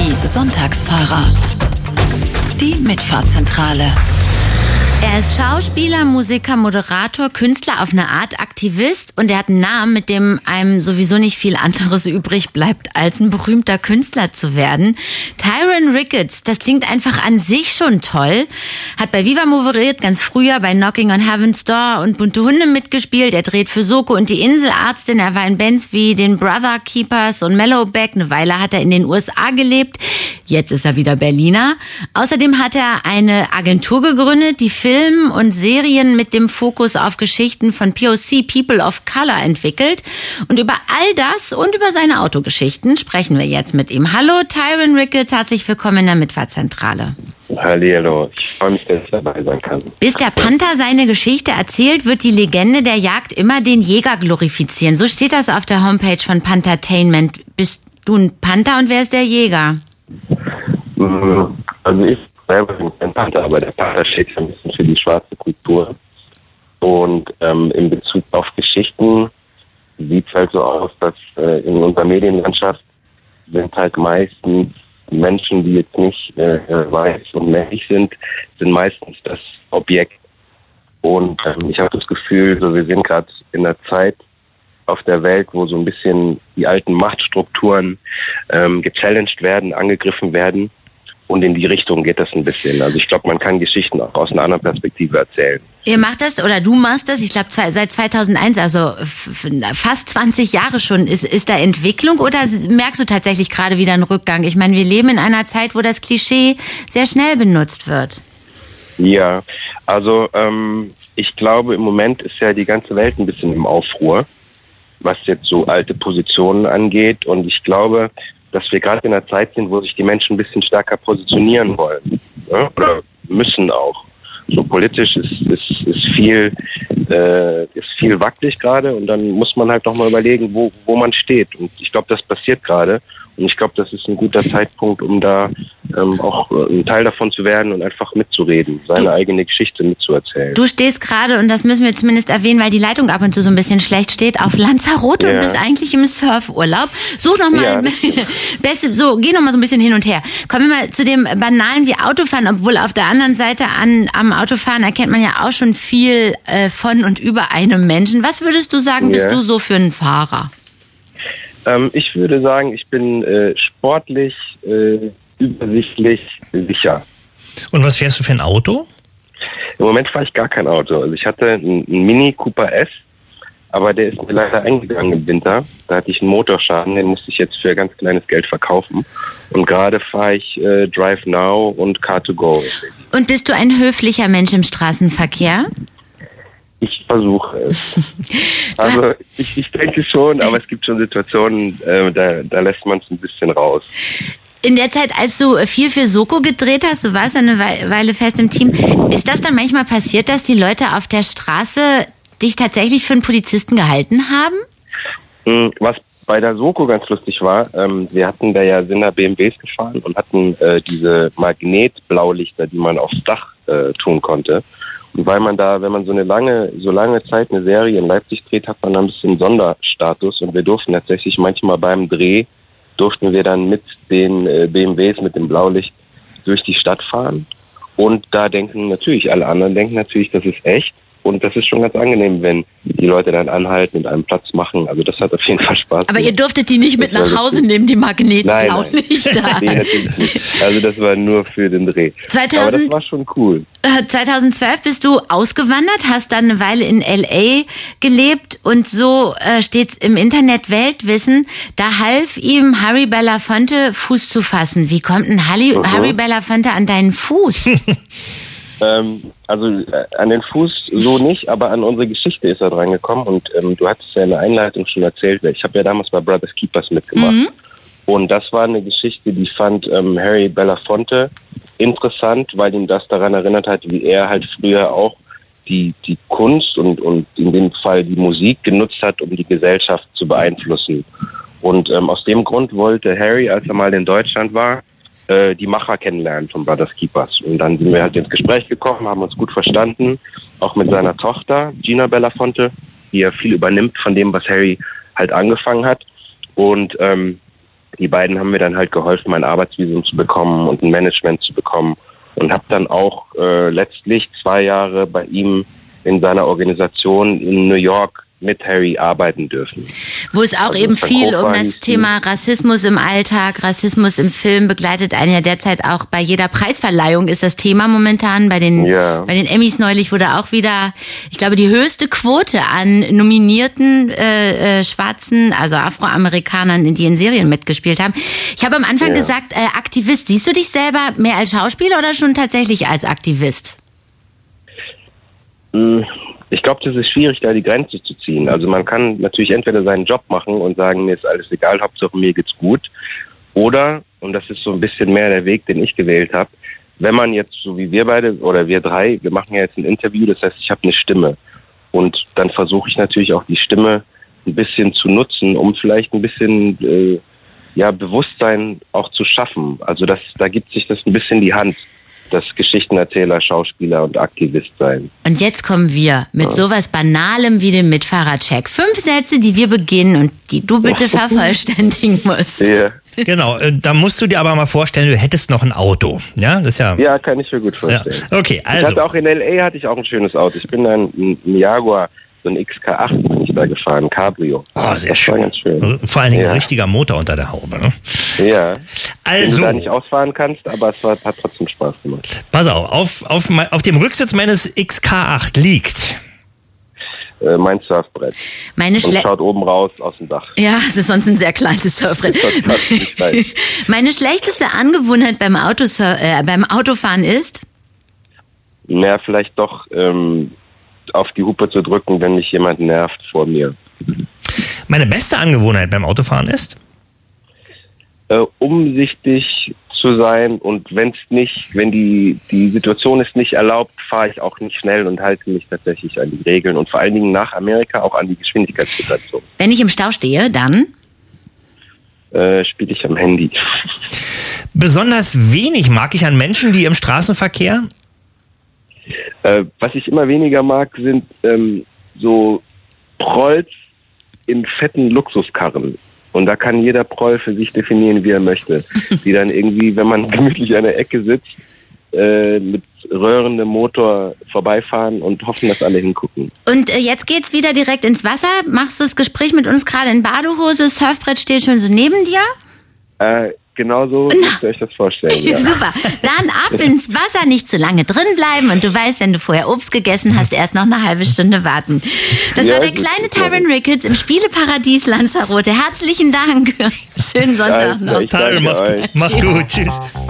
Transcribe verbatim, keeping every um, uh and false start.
Die Sonntagsfahrer. Die Mitfahrzentrale. Er ist Schauspieler, Musiker, Moderator, Künstler, auf eine Art Aktivist und er hat einen Namen, mit dem einem sowieso nicht viel anderes übrig bleibt, als ein berühmter Künstler zu werden. Tyron Ricketts, das klingt einfach an sich schon toll, hat bei Viva moderiert, ganz früher bei Knocking on Heaven's Door und Bunte Hunde mitgespielt. Er dreht für Soko und die Inselärztin. Er war in Bands wie den Brother Keepers und Mellowback. Eine Weile hat er in den U S A gelebt. Jetzt ist er wieder Berliner. Außerdem hat er eine Agentur gegründet, die Film und Serien mit dem Fokus auf Geschichten von P O C, People of Color, entwickelt. Und über all das und über seine Autogeschichten sprechen wir jetzt mit ihm. Hallo Tyron Ricketts, herzlich willkommen in der Mitfahrzentrale. Hallihallo, ich freue mich, dass ich dabei sein kann. Bis der Panther seine Geschichte erzählt, wird die Legende der Jagd immer den Jäger glorifizieren. So steht das auf der Homepage von Panthertainment. Bist du ein Panther und wer ist der Jäger? Also ich selber bin kein Panther, aber der Panther steht ein bisschen für die schwarze Kultur. Und ähm, in Bezug auf Geschichten sieht es halt so aus, dass äh, in unserer Medienlandschaft sind halt meistens Menschen, die jetzt nicht äh, weiß und männlich sind, sind meistens das Objekt. Und ähm, ich habe das Gefühl, so wir sind gerade in einer Zeit auf der Welt, wo so ein bisschen die alten Machtstrukturen ähm, gechallenged werden, angegriffen werden. Und in die Richtung geht das ein bisschen. Also ich glaube, man kann Geschichten auch aus einer anderen Perspektive erzählen. Ihr macht das, oder du machst das, ich glaube seit zweitausendeins, also f- fast zwanzig Jahre schon. Ist, ist da Entwicklung oder merkst du tatsächlich gerade wieder einen Rückgang? Ich meine, wir leben in einer Zeit, wo das Klischee sehr schnell benutzt wird. Ja, also ähm, ich glaube, im Moment ist ja die ganze Welt ein bisschen im Aufruhr, was jetzt so alte Positionen angeht. Und ich glaube, dass wir gerade in einer Zeit sind, wo sich die Menschen ein bisschen stärker positionieren wollen, ja? Oder müssen auch. So politisch ist ist, ist viel äh, ist viel wackelig gerade und dann muss man halt noch mal überlegen, wo wo man steht. Und ich glaube, das passiert gerade. Und ich glaube, das ist ein guter Zeitpunkt, um da ähm, auch äh, ein Teil davon zu werden und einfach mitzureden, seine du, eigene Geschichte mitzuerzählen. Du stehst gerade, und das müssen wir zumindest erwähnen, weil die Leitung ab und zu so ein bisschen schlecht steht, auf Lanzarote, ja, und bist eigentlich im Surfurlaub. Such noch mal, ja, beste, so, geh noch mal so ein bisschen hin und her. Kommen wir mal zu dem Banalen wie Autofahren, obwohl auf der anderen Seite an am Autofahren erkennt man ja auch schon viel äh, von und über einem Menschen. Was würdest du sagen, ja, bist du so für ein Fahrer? Ähm, ich würde sagen, ich bin äh, sportlich, äh, übersichtlich, sicher. Und was fährst du für ein Auto? Im Moment fahre ich gar kein Auto. Also ich hatte einen, einen Mini Cooper S, aber der ist mir leider eingegangen im Winter. Da hatte ich einen Motorschaden, den musste ich jetzt für ganz kleines Geld verkaufen. Und gerade fahre ich äh, Drive Now und Car to Go. Und bist du ein höflicher Mensch im Straßenverkehr? Ich versuche es. Also ich, ich denke schon, aber es gibt schon Situationen, äh, da, da lässt man es ein bisschen raus. In der Zeit, als du viel für Soko gedreht hast, du warst eine Weile fest im Team, ist das dann manchmal passiert, dass die Leute auf der Straße dich tatsächlich für einen Polizisten gehalten haben? Was bei der Soko ganz lustig war, ähm, wir hatten da ja sind da B M Ws gefahren und hatten äh, diese Magnetblaulichter, die man aufs Dach äh, tun konnte. Und weil man da, wenn man so eine lange, so lange Zeit eine Serie in Leipzig dreht, hat man da ein bisschen Sonderstatus und wir durften tatsächlich manchmal beim Dreh, durften wir dann mit den äh, B M Ws, mit dem Blaulicht durch die Stadt fahren. Und da denken natürlich, alle anderen denken natürlich, das ist echt. Und das ist schon ganz angenehm, wenn die Leute dann anhalten und einen Platz machen. Also das hat auf jeden Fall Spaß. Aber ihr durftet die nicht mit nach Hause nehmen, die Magnetblaulichter? Nein, nee, natürlich nicht. Also das war nur für den Dreh. zweitausend, aber das war schon cool. zweitausendzwölf bist du ausgewandert, hast dann eine Weile in L A gelebt und so äh, steht's im Internet Weltwissen. Da half ihm Harry Belafonte, Fuß zu fassen. Wie kommt ein Harry, mhm. Harry Belafonte an deinen Fuß? Ähm, also äh, an den Fuß so nicht, aber an unsere Geschichte ist er dran gekommen und ähm, du hattest ja in der Einleitung schon erzählt, ich habe ja damals bei Brothers Keepers mitgemacht, mhm, und das war eine Geschichte, die fand ähm, Harry Belafonte interessant, weil ihm das daran erinnert hat, wie er halt früher auch die die Kunst und und in dem Fall die Musik genutzt hat, um die Gesellschaft zu beeinflussen. Und ähm, aus dem Grund wollte Harry, als er mal in Deutschland war, die Macher kennenlernen von Brothers Keepers. Und dann sind wir halt ins Gespräch gekommen, haben uns gut verstanden, auch mit seiner Tochter, Gina Belafonte, die ja viel übernimmt von dem, was Harry halt angefangen hat. Und ähm, die beiden haben mir dann halt geholfen, mein Arbeitsvisum zu bekommen und ein Management zu bekommen und habe dann auch äh, letztlich zwei Jahre bei ihm in seiner Organisation in New York mit Harry arbeiten dürfen. Wo es auch also eben viel um das hieß Thema Rassismus im Alltag, Rassismus im Film begleitet einen ja derzeit auch bei jeder Preisverleihung ist das Thema momentan. Bei den, ja. bei den Emmys neulich wurde auch wieder, ich glaube, die höchste Quote an nominierten äh, äh, Schwarzen, also Afroamerikanern, die in Serien mitgespielt haben. Ich habe am Anfang ja. gesagt, äh, Aktivist. Siehst du dich selber mehr als Schauspieler oder schon tatsächlich als Aktivist? Ich glaube, das ist schwierig, da die Grenze zu ziehen. Also man kann natürlich entweder seinen Job machen und sagen, mir ist alles egal, Hauptsache mir geht's gut. Oder, und das ist so ein bisschen mehr der Weg, den ich gewählt habe, wenn man jetzt, so wie wir beide oder wir drei, wir machen ja jetzt ein Interview, das heißt, ich habe eine Stimme. Und dann versuche ich natürlich auch die Stimme ein bisschen zu nutzen, um vielleicht ein bisschen äh, ja Bewusstsein auch zu schaffen. Also das, da gibt sich das ein bisschen die Hand. Das Geschichtenerzähler, Schauspieler und Aktivist sein. Und jetzt kommen wir mit sowas Banalem wie dem Mitfahrercheck. Fünf Sätze, die wir beginnen und die du bitte vervollständigen musst. Ja. Genau, äh, da musst du dir aber mal vorstellen, du hättest noch ein Auto. Ja, das ist ja. Ja, kann ich mir gut vorstellen. Ja. Okay, also. Ich hatte auch in L A hatte ich auch ein schönes Auto. Ich bin ein, ein Jaguar, so ein X K acht bin ich da gefahren, ein Cabrio. Oh, sehr das schön. war ganz schön. Vor allen Dingen ja. ein richtiger Motor unter der Haube. Ne? Ja. Also. Den du da nicht ausfahren kannst, aber es war, hat trotzdem Spaß gemacht. Pass auf, auf, auf, auf dem Rücksitz meines X K acht liegt. Äh, mein Surfbrett. Meine Und Schle- schaut oben raus aus dem Dach. Ja, es ist sonst ein sehr kleines Surfbrett. Das ist fast nicht klein. Meine schlechteste Angewohnheit beim, Autosur- äh, beim Autofahren ist? Naja, vielleicht doch ähm, auf die Hupe zu drücken, wenn mich jemand nervt vor mir. Meine beste Angewohnheit beim Autofahren ist? Äh, umsichtig zu sein und wenn es nicht, wenn die, die Situation es nicht erlaubt, fahre ich auch nicht schnell und halte mich tatsächlich an die Regeln und vor allen Dingen nach Amerika auch an die Geschwindigkeitsbegrenzung. Wenn ich im Stau stehe, dann? Äh, spiele ich am Handy. Besonders wenig mag ich an Menschen, die im Straßenverkehr. Äh, was ich immer weniger mag, sind ähm, so Prolls in fetten Luxuskarren. Und da kann jeder Proll für sich definieren, wie er möchte. Die dann irgendwie, wenn man gemütlich an der Ecke sitzt, äh, mit röhrendem Motor vorbeifahren und hoffen, dass alle hingucken. Und äh, jetzt geht's wieder direkt ins Wasser. Machst du das Gespräch mit uns gerade in Badehose? Surfbrett steht schon so neben dir? Äh, genauso müsst ihr euch das vorstellen. Ja. Super. Dann ab ins Wasser, nicht zu lange drin bleiben. Und du weißt, wenn du vorher Obst gegessen hast, erst noch eine halbe Stunde warten. Das Ja, war der gut, kleine gut, ja. Tyron Ricketts im Spieleparadies Lanzarote. Herzlichen Dank. Schönen Sonntag Alles noch. klar, ich danke Mach's, euch. mach's gut. Tschüss.